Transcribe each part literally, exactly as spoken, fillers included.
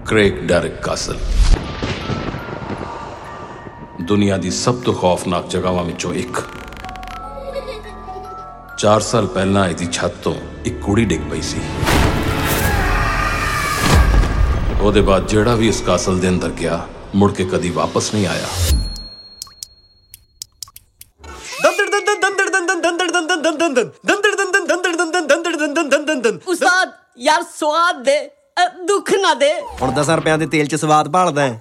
Craig Derek castle दुनिया की सब तो खौफनाक जगहों विचों एक। चार साल पहला इसकी छत तो एक कुड़ी डिग पई सी। ਉਹਦੇ बाद ਜਿਹੜਾ भी इस कासल के अंदर गया मुड़ के कदी वापस नहीं आया। उस्ताद यार स्वाद दे दुख ना दे। ਹੁਣ दस रुपया ਦੇ ਤੇਲ ਚ ਸਵਾਦ ਭਾਲਦਾ ਹੈ।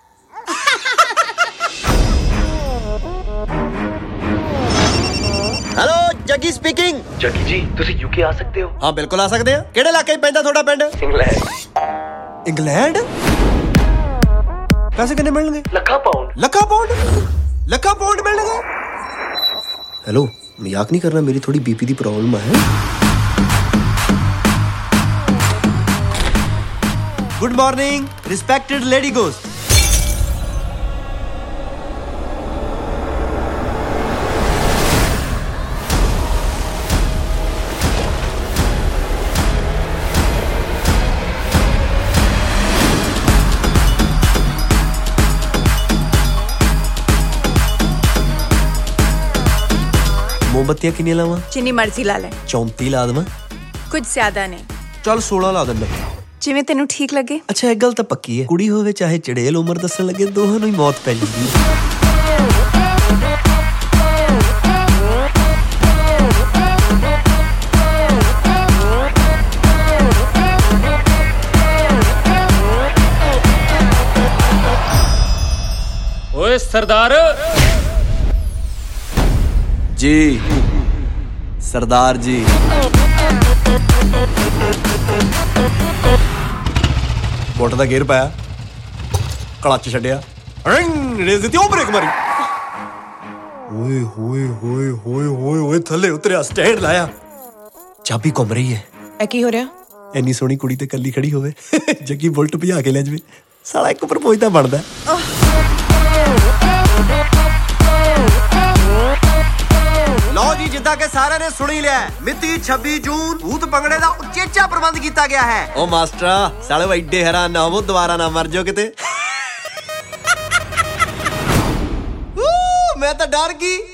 Hello Jaggi speaking. ਜੱਗੀ ਜੀ ਤੁਸੀਂ ਯੂਕੇ ਆ ਸਕਦੇ ਹੋ? ਹਾਂ ਬਿਲਕੁਲ ਆ ਸਕਦੇ ਆ। ਕਿਹੜੇ ਇਲਾਕੇ 'ਚ ਪੈਂਦਾ ਤੁਹਾਡਾ ਪਿੰਡ? ਇੰਗਲੈਂਡ। ਇੰਗਲੈਂਡ? ਪੈਸੇ ਕਿੰਨੇ ਮਿਲਣਗੇ? ਲੱਖਾਂ ਪਾਉਂਡ। ਲੱਖਾਂ ਪਾਉਂਡ? ਲੱਖਾਂ ਪਾਉਂਡ ਮਿਲਣਗੇ? ਹੈਲੋ ਮਜ਼ਾਕ ਨਹੀਂ ਕਰਨਾ, ਮੇਰੀ ਥੋੜੀ ਬੀਪੀ ਦੀ ਪ੍ਰੋਬਲਮ ਹੈ। Good morning respected lady ghost. मोमबत्तियां कितनी लावा? जिन्नी मर्जी ला ले। चौंती ला देवां? कुछ ज्यादा नहीं। चल सोलह ला दिंदा। जिवें तेनू ठीक लगे। अच्छा एक गल तां पक्की है, कुड़ी होवे चाहे चड़ेल उम्र दसन लगे दोहां नूं ही मौत पै जांदी है। ओए सरदार जी, सरदार जी। बोट दा गेयर पाया, क्लच छड्डिया, रेस दी ब्रेक मारी। ओए होए होए होए होए होए थल्ले उतरिया, स्टैंड लाया, चाबी घुम रही है। ए की हो रहा? इन्नी सोहनी कुड़ी ते कल्ली खड़ी होवे, जग्गी बुलट भजा के ले जावे, साला एक प्रपोज तां बनदा। लो जी जिद्दां के सारे ने सुनी लिया, मिति छब्बीस जून भूत पंगड़े दा उचेचा प्रबंध किया गया है। ओ मास्टरा साले एडे हैरान ना हो, दोबारा ना मर जाओ किते। मैं तो डर गई।